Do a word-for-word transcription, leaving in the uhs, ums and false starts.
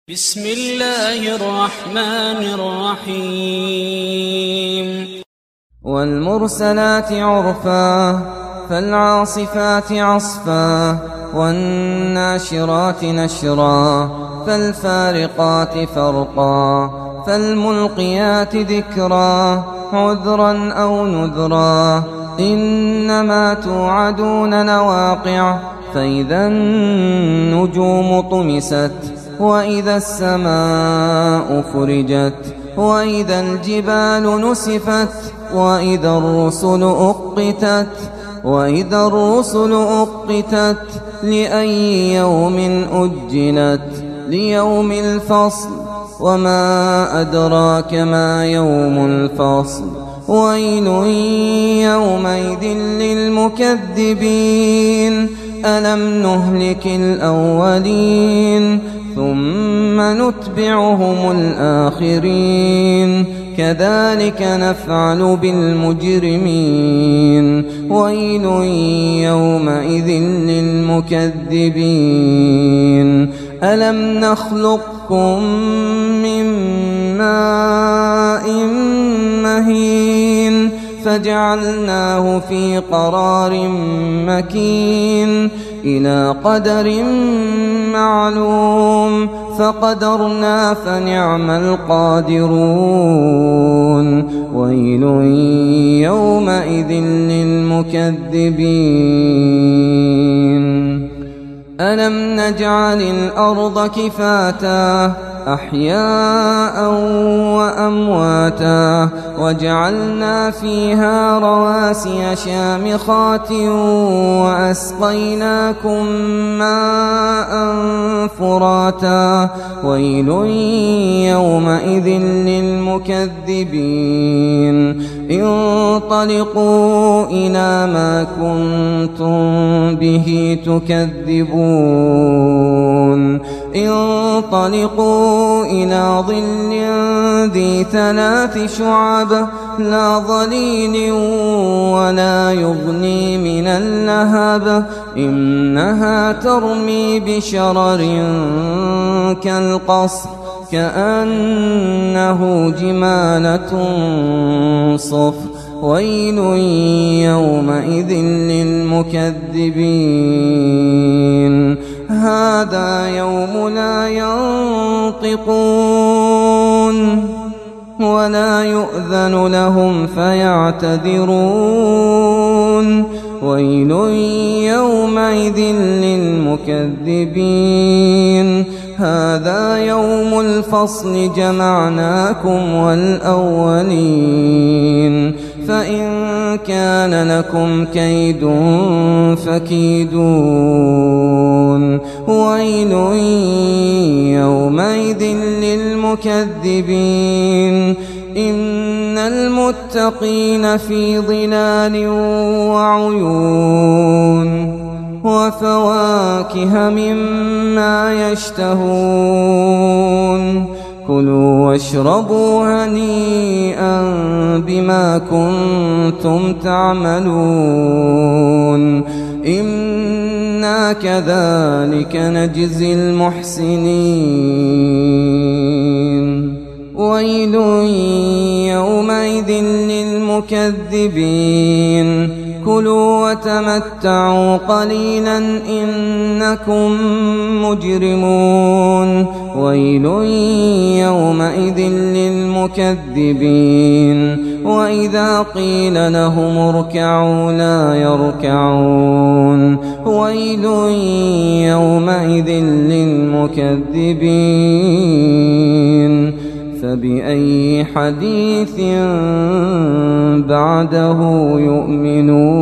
بسم الله الرحمن الرحيم والمرسلات عرفا فالعاصفات عصفا والناشرات نشرا فالفارقات فرقا فالملقيات ذكرا عذرا أو نذرا إنما توعدون لواقع فإذا النجوم طمست وإذا السماء فرجت وإذا الجبال نسفت وإذا الرسل أقتت وإذا الرسل أقتت لأي يوم أجلت ليوم الفصل وما أدراك ما يوم الفصل ويل يومئذ للمكذبين ألم نهلك الأولين ثم نتبعهم الآخرين كذلك نفعل بالمجرمين ويل يومئذ للمكذبين ألم نخلقكم من ماء مهين فجعلناه في قرار مكين إلى قدر معلوم فقدرنا فنعم القادرون ويل يومئذ للمكذبين ألم نجعل الأرض كفاتا أحياء وأمواتا وجعلنا فيها رواسي شامخات وأسقيناكم ماء فراتا ويل يومئذ للمكذبين انطلقوا إلى ما كنتم به تكذبون انطلقوا إلى ظل ذي ثلاث شعب لا ظليل ولا يغني من اللهب إنها ترمي بشرر كالقصر كأنه جمالة صفر ويل يومئذ للمكذبين هذا يوم لا ينطقون ولا يؤذن لهم فيعتذرون ويل يومئذ للمكذبين هذا يوم الفصل جمعناكم والأولين فإن كان لكم كيد فكيدون ويل يومئذ للمكذبين إن المتقين في ظلال وعيون وفواكه مما يشتهون كلوا واشربوا هنيئا بما كنتم تعملون إنا كذلك نجزي المحسنين ويل يومئذ للمكذبين كلوا وتمتعوا قليلا إنكم مجرمون ويل يومئذ للمكذبين وإذا قيل لهم اركعوا لا يركعون ويل يومئذ للمكذبين فبأي حديث بعده يؤمنون